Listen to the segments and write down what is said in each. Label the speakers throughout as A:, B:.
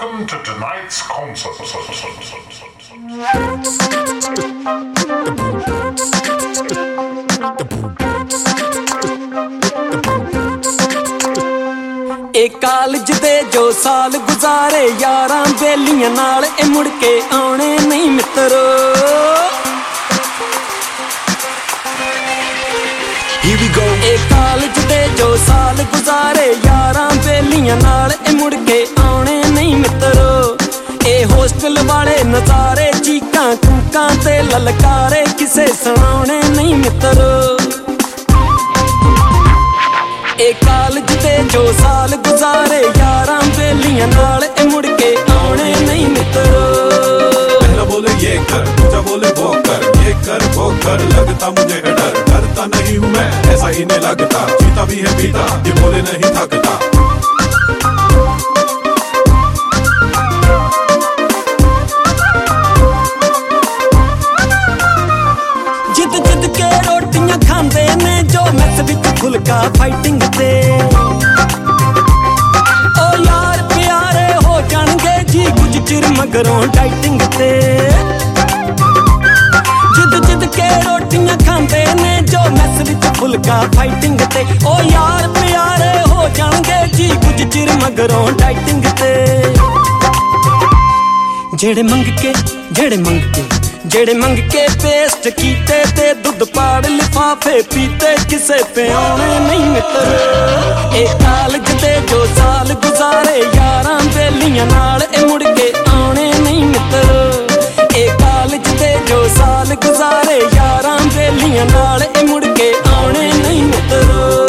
A: Welcome to tonight's concert.
B: ਇਹ college ਦੇ ਜੋ ਸਾਲ ਗੁਜ਼ਾਰੇ ਯਾਰਾਂ ਬੇਲੀਆਂ ਨਾਲ ਇਹ ਮੁੜ ਕੇ ਆਉਣੇ ਨਹੀਂ ਮਿੱਤਰੋ। Here we go। ਇਹ ਕਾਲਜ ਦੇ ਜੋ ਸਾਲ ਗੁਜ਼ਾਰੇ ਯਾਰਾਂ ਬੇਲੀਆਂ ਨਾਲ ਇਹ ਮੁੜ ਕੇ ਆਉਣੇ ਨਹੀਂ ਮਿੱਤਰੋ। ਇਹ ਹੋਸਟਲ ਵਾਲੇ ਨਜ਼ਾਰੇ ਚੀਕਾਂ ਕੂਕਾਂ ਤੇ ਲਲਕਾਰੇ ਕਿਸੇ ਸੁਣਾਉਣੇ ਨਹੀਂ ਮਿੱਤਰੋ। ਇਹ ਕਾਲਜ ਦੇ ਜੋ ਸਾਲ ਗੁਜ਼ਾਰੇ ਯਾਰਾਂ ਬੇਲੀਆਂ ਨਾਲ ਇਹ ਮੁੜ ਕੇ ਆਉਣੇ ਨਹੀਂ ਮਿੱਤਰੋ।
C: पहला बोले ये कर, दूसरा बोले वो कर, ये कर वो कर, लगता मुझे है डर, डरता नहीं हूँ मैं, ऐसा इन्हें लगता, जीता भी है पीता, ये बोले नहीं थकता।
B: जिद जिद के रोटियां खांदे ने जो मैस विच फुलका फाइटिंग ते। ओ यार प्यारे हो जाणगे जी कुछ चिर मगरों डाइटिंग ते। जिद जिद के रोटियां खांदे ने जो मैस विच फुलका फाइटिंग ते। ओ यार प्यारे हो जाणगे जी कुछ चिर मगरों डाइटिंग ते। जेड़े मंग के पेस्ट कीते ते दुध पाड़ लिफाफे पीते किसे पे आने नहीं मित्र। ए कालज दे जो साल गुजारे यारां बेलियां नाल ए मुड़ के आने नहीं मित्र। ए कालज दे जो साल गुजारे यारां बेलियां नाल ए मुड़ के आने नहीं मित्र।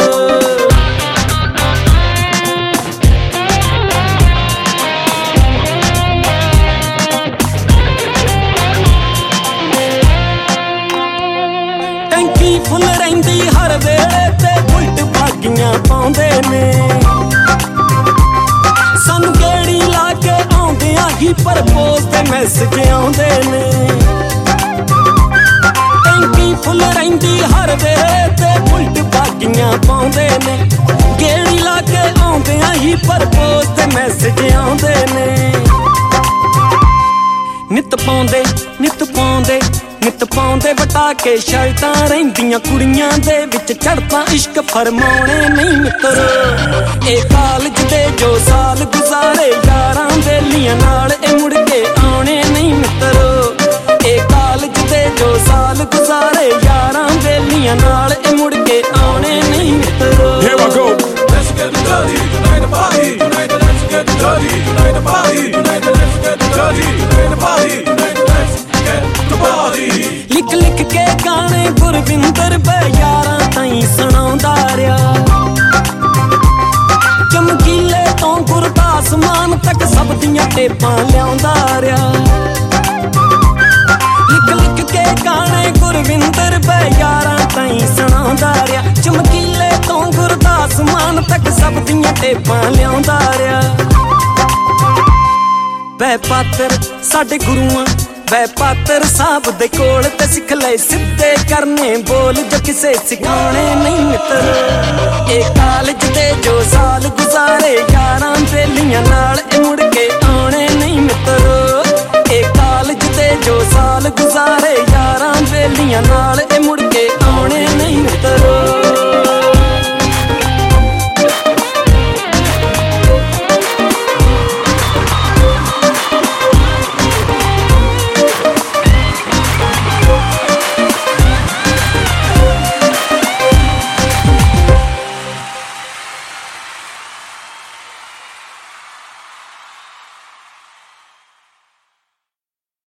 B: फुल रहिंदी हर वेले ते बुलट बागियां पाउंदे ने। सानू गेड़ी ला के आउंदियां ही परपोज ते मैसेज आउंदे ने। टैंकी फुल रहिंदी हर वेले ते बुलट बागियां पाउंदे ने। गेड़ी ला के आउंदियां ही परपोज ते मैसेज आउंदे ने। नित पाउंदे वटा के शर्टां रहिंदियां कुड़ियां दे विच चढ़ता इश्क फरमाउणे नहीं मित्र। ए कालज दे जो साल गुजारे यारां बेलियां नाल ए मुड़ के आउणे नहीं मित्र। ए कालज दे जो साल गुजारे यारां बेलियां नाल ए मुड़ के आउणे नहीं मित्र।
C: Here I go, let's get dirty tonight, party tonight, let's get dirty tonight, party tonight, let's get dirty tonight, party tonight, let's get the party।
B: लिख लिख के गाने गुरविंदर बे यारां ताईं सुणाउंदा रिहा। चमकीले तो गुरदास मान तक सब दियां टेपां लिआउंदा रिहा। लिख लिख के गाने गुरविंदर बे यारां ताईं सुणाउंदा रिहा। चमकीले तो गुरदास मान तक सब दियां टेपां लिआउंदा रिहा। बे पात्र साडे गुरुआं वै पात्र साहब दे कोल ते सिख ले सिद्धे करने बोल जो किसे सिखाने नहीं मित्र। ए कालज दे जो साल गुजारे यारां बेलियां नाल